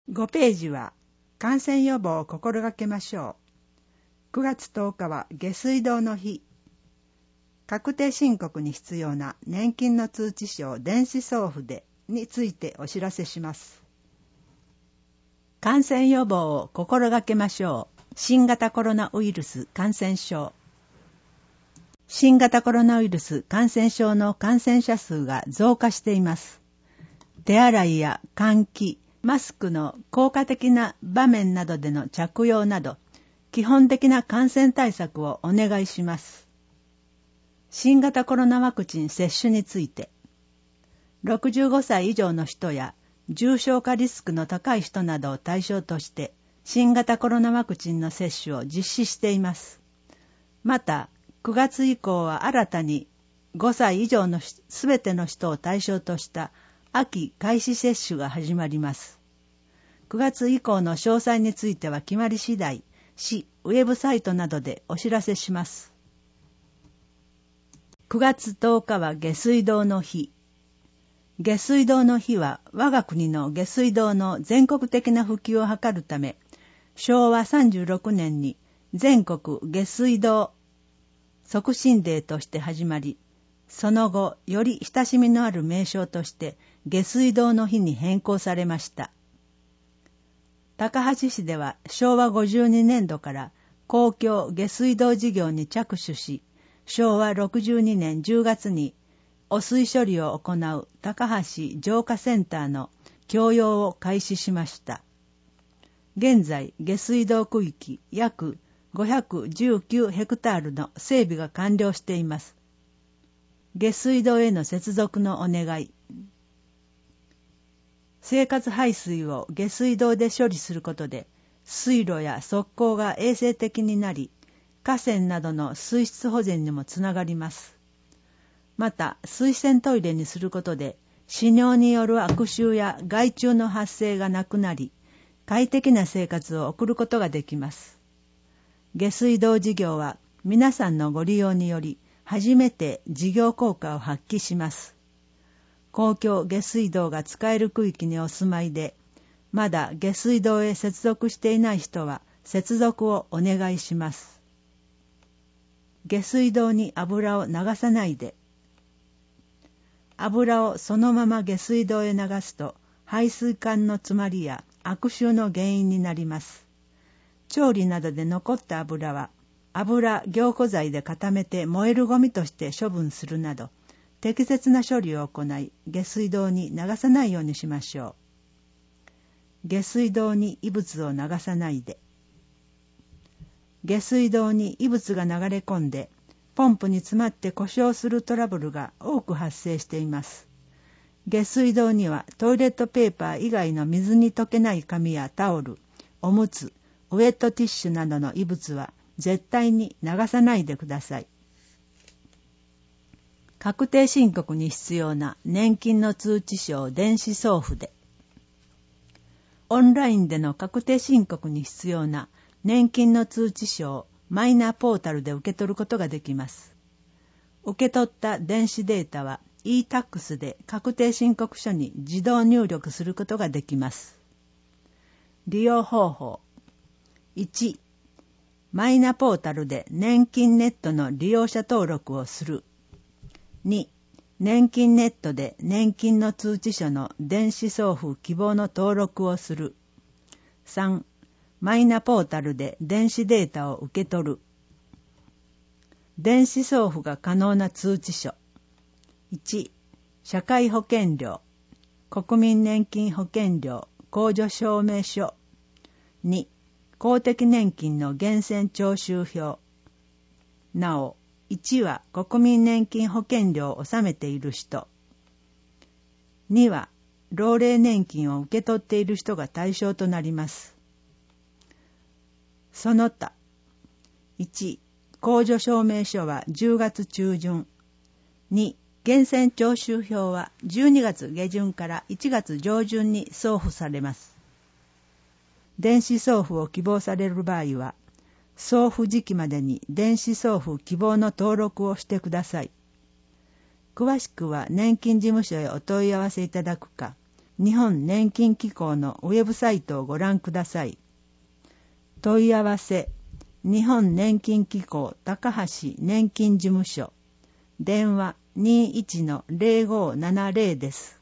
5ページは感染予防を心がけましょう。9月10日は下水道の日。確定申告に必要な年金の通知書を電子送付でについてお知らせします。感染予防を心がけましょう。新型コロナウイルス感染症。新型コロナウイルス感染症の感染者数が増加しています。手洗いや換気、マスクの効果的な場面などでの着用など、基本的な感染対策をお願いします。新型コロナワクチン接種について、65歳以上の人や重症化リスクの高い人などを対象として、新型コロナワクチンの接種を実施しています。また、9月以降は新たに5歳以上のすべての人を対象とした秋開始接種が始まります。9月以降の詳細については決まり次第、市ウェブサイトなどでお知らせします。9月10日は下水道の日。下水道の日は我が国の下水道の全国的な普及を図るため、昭和36年に全国下水道促進デーとして始まり、その後より親しみのある名称として下水道の日に変更されました。高橋市では昭和52年度から公共下水道事業に着手し、昭和62年10月に汚水処理を行う高橋浄化センターの供用を開始しました。現在、下水道区域約519ヘクタールの整備が完了しています。下水道への接続のお願い。生活排水を下水道で処理することで、水路や側溝が衛生的になり、河川などの水質保全にもつながります。また、水洗トイレにすることで、死尿による悪臭や害虫の発生がなくなり、快適な生活を送ることができます。下水道事業は皆さんのご利用により初めて事業効果を発揮します。公共下水道が使える区域にお住まいで、まだ下水道へ接続していない人は接続をお願いします。下水道に油を流さないで。油をそのまま下水道へ流すと排水管の詰まりや悪臭の原因になります。調理などで残った油は油凝固剤で固めて燃えるゴミとして処分するなど適切な処理を行い下水道に流さないようにしましょう。下水道に異物を流さないで。下水道に異物が流れ込んでポンプに詰まって故障するトラブルが多く発生しています。下水道にはトイレットペーパー以外の水に溶けない紙やタオル、おむつ、ウェットティッシュなどの異物は絶対に流さないでください。確定申告に必要な年金の通知書を電子送付で。オンラインでの確定申告に必要な年金の通知書をマイナポータルで受け取ることができます。受け取った電子データは e-tax で確定申告書に自動入力することができます。利用方法。1、マイナポータルで年金ネットの利用者登録をする。2、年金ネットで年金の通知書の電子送付希望の登録をする。3、マイナポータルで電子データを受け取る。電子送付が可能な通知書。1、社会保険料、国民年金保険料、控除証明書。2、公的年金の源泉徴収票。なお、1は国民年金保険料を納めている人。2は老齢年金を受け取っている人が対象となります。その他。1、控除証明書は10月中旬。2、源泉徴収票は12月下旬から1月上旬に送付されます。電子送付を希望される場合は、送付時期までに電子送付希望の登録をしてください。詳しくは年金事務所へお問い合わせいただくか、 日本年金機構のウェブサイトをご覧ください。問い合わせ、日本年金機構高橋年金事務所、電話 21-0570 です。